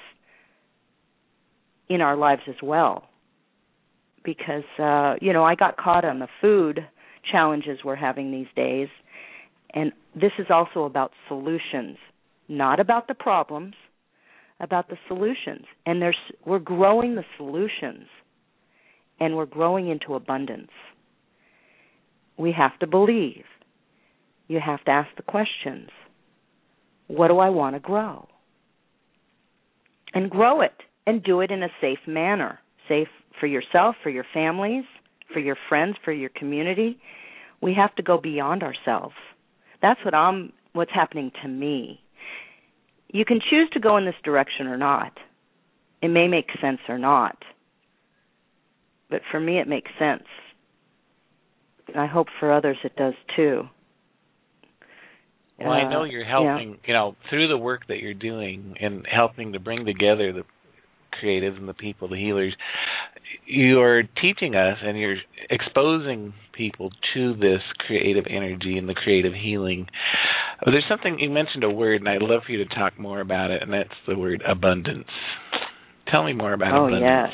C: in our lives as well. Because, uh, you know, I got caught on the food challenges we're having these days, and this is also about solutions, not about the problems, about the solutions. And there's, we're growing the solutions, and we're growing into abundance. We have to believe. You have to ask the questions. What do I want to grow? And grow it, and do it in a safe manner. Safe for yourself, for your families, for your friends, for your community. We have to go beyond ourselves. That's what I'm, what's happening to me. You can choose to go in this direction or not. It may make sense or not. But for me, it makes sense. And I hope for others it does too.
B: Well, I know you're helping,
C: yeah.
B: you know, through the work that you're doing and helping to bring together the creatives and the people, the healers. You're teaching us and you're exposing people to this creative energy and the creative healing. But there's something, you mentioned a word, and I'd love for you to talk more about it, and that's the word abundance. Tell me more about
C: oh,
B: abundance.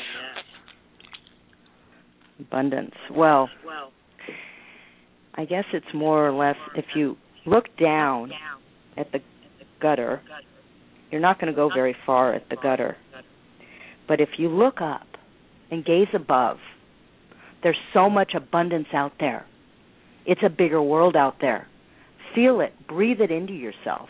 C: Yes. Abundance. Well, I guess it's more or less, if you look down at the gutter, you're not going to go very far at the gutter. But if you look up and gaze above, there's so much abundance out there. It's a bigger world out there. Feel it. Breathe it into yourself.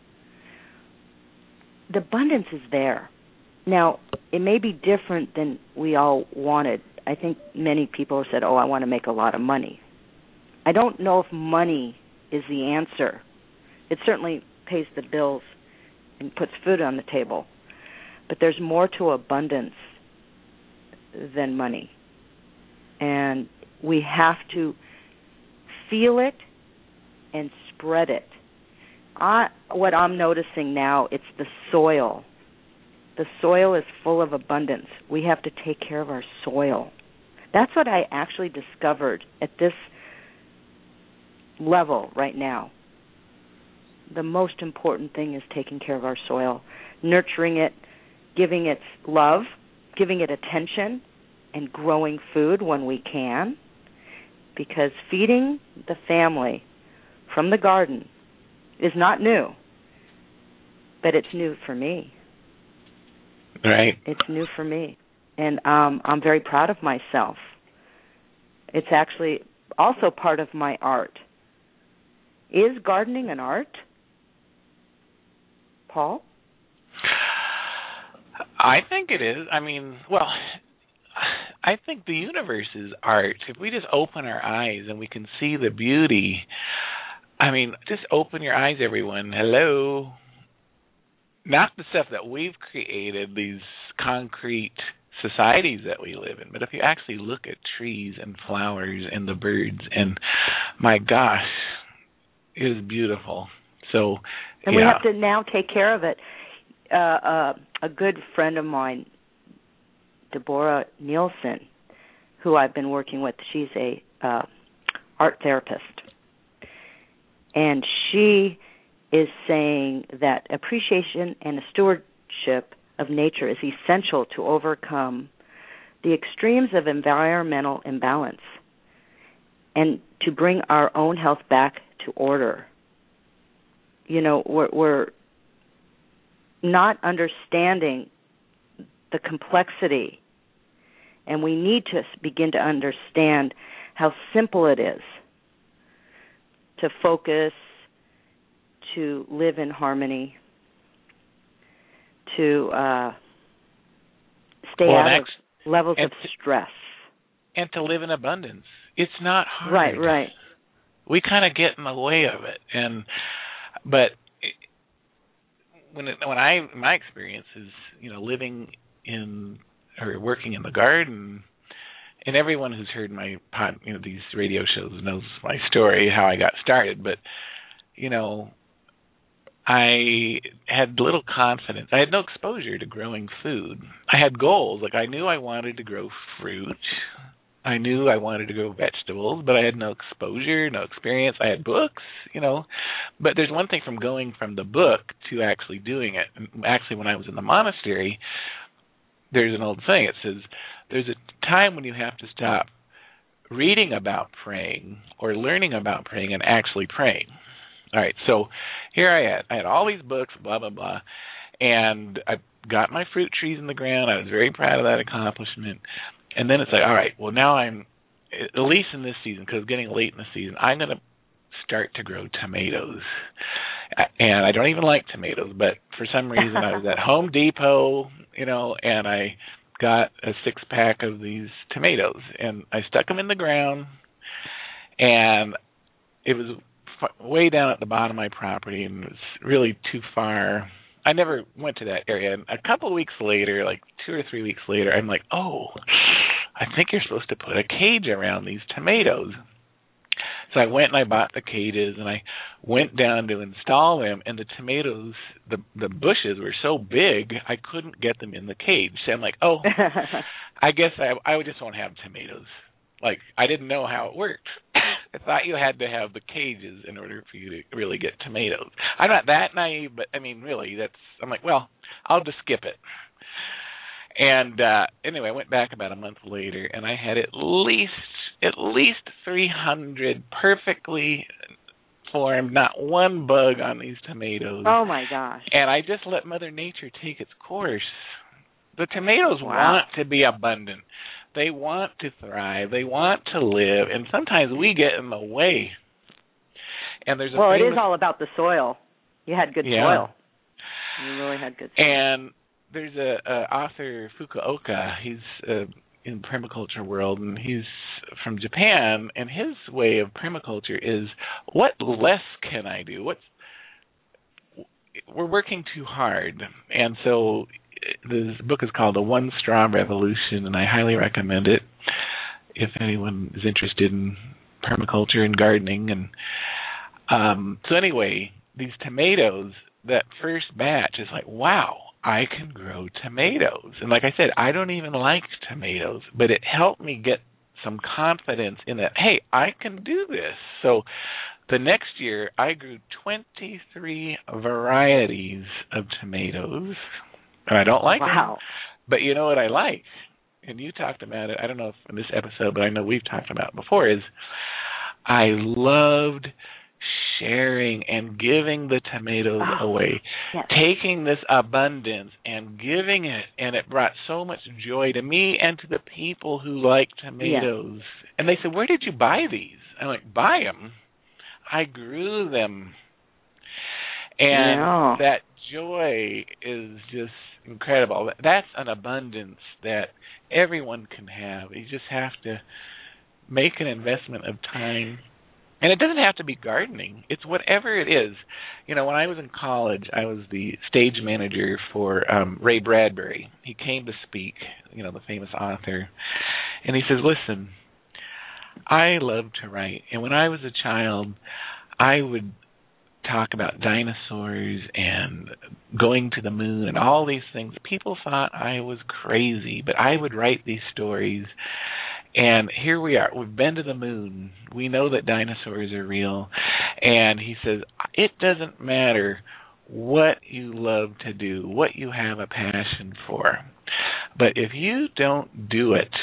C: The abundance is there. Now, it may be different than we all wanted. I think many people have said, oh, I want to make a lot of money. I don't know if money is the answer. It certainly pays the bills and puts food on the table. But there's more to abundance than money. And we have to feel it and spread it. I, what I'm noticing now, it's the soil. The soil is full of abundance. We have to take care of our soil. That's what I actually discovered at this level right now. The most important thing is taking care of our soil, nurturing it, giving it love, giving it attention, and growing food when we can, because feeding the family from the garden is not new, but it's new for me.
B: Right.
C: It's new for me, and um, I'm very proud of myself. It's actually also part of my art. Is gardening an art, Paul?
B: I think it is. I mean, well, I think the universe is art. If we just open our eyes and we can see the beauty, I mean, just open your eyes, everyone. Hello. Not the stuff that we've created, these concrete societies that we live in, but if you actually look at trees and flowers and the birds, and my gosh, it is beautiful. So,
C: and
B: yeah.
C: we have to now take care of it. Uh, uh, a good friend of mine, Deborah Nielsen, who I've been working with, she's a uh, art therapist, and she is saying that appreciation and a stewardship of nature is essential to overcome the extremes of environmental imbalance and to bring our own health back to order. You know, we're, we're not understanding the complexity, and we need to begin to understand how simple it is to focus, to live in harmony, to uh, stay
B: well,
C: out
B: of
C: levels of
B: to,
C: stress.
B: And to live in abundance. It's not hard.
C: Right, right.
B: We kind of get in the way of it. and But when it, when I, my experience is, you know, living in or working in the garden, and everyone who's heard my pod, you know, these radio shows knows my story, how I got started. But, you know, I had little confidence. I had no exposure to growing food. I had goals. Like, I knew I wanted to grow fruit. I knew I wanted to grow vegetables, but I had no exposure, no experience. I had books, you know. But there's one thing from going from the book to actually doing it. And actually, when I was in the monastery, there's an old saying. It says, there's a time when you have to stop reading about praying or learning about praying and actually praying. All right, so here I had. I had all these books, blah, blah, blah, and I got my fruit trees in the ground. I was very proud of that accomplishment. And then it's like, all right, well, now I'm, at least in this season, because it's getting late in the season, I'm going to start to grow tomatoes. And I don't even like tomatoes, but for some reason I was at Home Depot, you know, and I got a six-pack of these tomatoes. And I stuck them in the ground, and it was way down at the bottom of my property, and it was really too far. I never went to that area. And a couple of weeks later, like two or three weeks later, I'm like, oh, I think you're supposed to put a cage around these tomatoes. So I went and I bought the cages, and I went down to install them, and the tomatoes, the the bushes were so big, I couldn't get them in the cage. So I'm like, oh, I guess I I just won't have tomatoes. Like, I didn't know how it worked. I thought you had to have the cages in order for you to really get tomatoes. I'm not that naive, but, I mean, really, that's, I'm like, well, I'll just skip it. And uh, anyway, I went back about a month later, and I had at least, at least three hundred perfectly formed not one bug on these tomatoes.
C: Oh, my gosh.
B: And I just let Mother Nature take its course. The tomatoes
C: Wow.
B: want to be abundant. They want to thrive. They want to live. And sometimes we get in the way. And there's a
C: Well,
B: famous,
C: it is all about the soil. You had good
B: yeah.
C: soil. You really had good soil.
B: And there's a, a author, Fukuoka. He's uh, in the permaculture world, and he's from Japan. And his way of permaculture is, what less can I do? What's we're working too hard, and so this book is called The One Straw Revolution, and I highly recommend it if anyone is interested in permaculture and gardening. And um, so anyway, these tomatoes, that first batch is like, wow, I can grow tomatoes. And like I said, I don't even like tomatoes, but it helped me get some confidence in that, hey, I can do this. So the next year, I grew twenty-three varieties of tomatoes, and I don't like
C: wow.
B: them. But you know what I like? And you talked about it, I don't know if in this episode, but I know we've talked about it before, is I loved sharing and giving the tomatoes
C: oh,
B: away,
C: yes.
B: taking this abundance and giving it, and it brought so much joy to me and to the people who like tomatoes. Yes. And they said, where did you buy these? I'm like, buy them? I grew them. And yeah. that joy is just incredible. That's an abundance that everyone can have. You just have to make an investment of time. And it doesn't have to be gardening. It's whatever it is. You know, when I was in college, I was the stage manager for um, Ray Bradbury. He came to speak, you know, the famous author. And he says, listen, I love to write. And when I was a child, I would talk about dinosaurs and going to the moon and all these things. People thought I was crazy, but I would write these stories. And here we are. We've been to the moon. We know that dinosaurs are real. And he says, it doesn't matter what you love to do, what you have a passion for. But if you don't do it,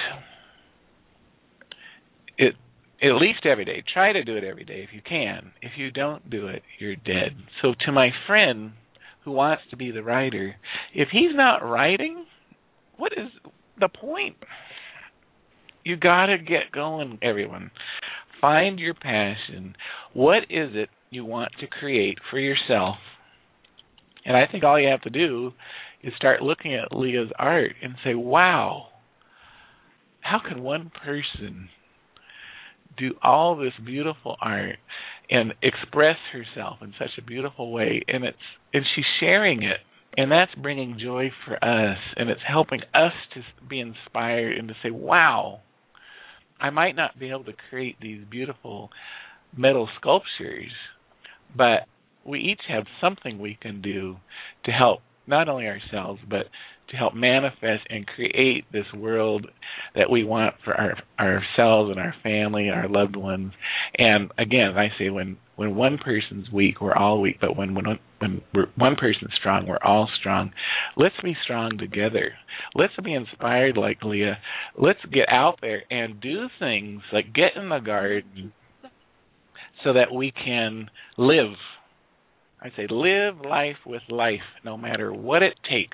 B: it at least every day, try to do it every day if you can. If you don't do it, you're dead. So to my friend who wants to be the writer, if he's not writing, what is the point? You got to get going, everyone. Find your passion. What is it you want to create for yourself? And I think all you have to do is start looking at Leah's art and say, wow, how can one person do all this beautiful art and express herself in such a beautiful way? And it's and she's sharing it. And that's bringing joy for us. And it's helping us to be inspired and to say, wow, I might not be able to create these beautiful metal sculptures, but we each have something we can do to help not only ourselves, but to help manifest and create this world that we want for our ourselves and our family and our loved ones. And again, I say when, when one person's weak, we're all weak, but when when when we're, one person's strong, we're all strong. Let's be strong together. Let's be inspired like Leah. Let's get out there and do things like get in the garden so that we can live. I say live life with life, no matter what it takes.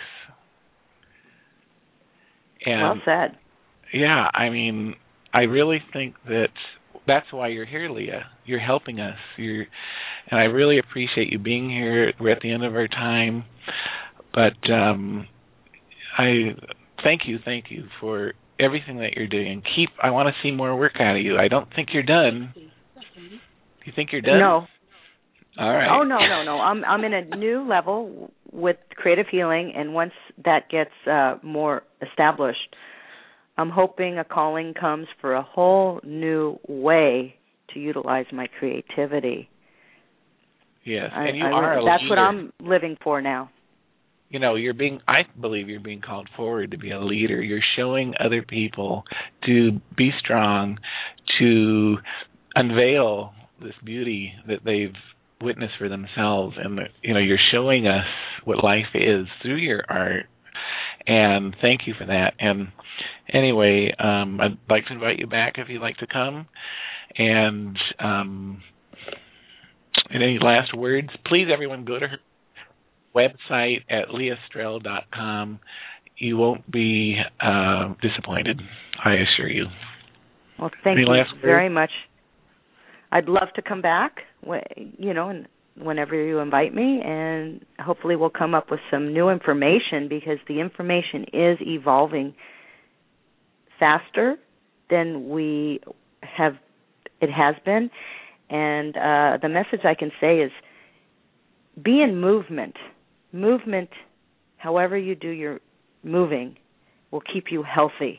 B: And,
C: well said.
B: Yeah, I mean, I really think that that's why you're here, Leah. You're helping us. You're, and I really appreciate you being here. We're at the end of our time, but um, I thank you, thank you for everything that you're doing. Keep. I want to see more work out of you. I don't think you're done. You think you're done?
C: No.
B: All right.
C: Oh no, no, no. I'm I'm in a new level with creative healing, and once that gets uh, more established, I'm hoping a calling comes for a whole new way to utilize my creativity.
B: Yes,
C: I,
B: and you
C: I,
B: are a
C: that's
B: leader.
C: what I'm living for now.
B: You know, you're being, I believe you're being called forward to be a leader. You're showing other people to be strong, to unveil this beauty that they've witness for themselves, and you know, you're showing us what life is through your art, and thank you for that. And anyway, um, I'd like to invite you back if you'd like to come, and um, And any last words? Please, everyone, go to her website at leah strell dot com. You won't be uh, disappointed, I assure you.
C: Well, thank
B: any
C: you
B: last
C: very
B: words?
C: much. I'd love to come back, you know, and whenever you invite me, and hopefully we'll come up with some new information, because the information is evolving faster than we have it has been. And uh, the message I can say is be in movement. Movement, however you do your moving, will keep you healthy.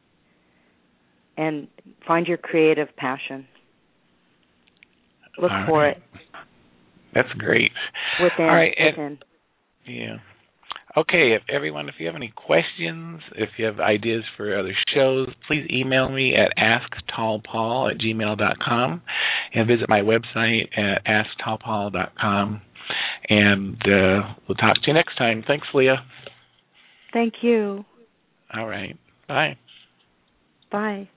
C: And find your creative passion. Look
B: All
C: for
B: right.
C: it.
B: That's great.
C: Within.
B: All right.
C: within.
B: And, yeah. Okay, if everyone, if you have any questions, if you have ideas for other shows, please email me at ask tall paul at gmail dot com and visit my website at ask tall paul dot com. And uh, we'll talk to you next time. Thanks, Leah.
C: Thank you.
B: All right. Bye.
C: Bye.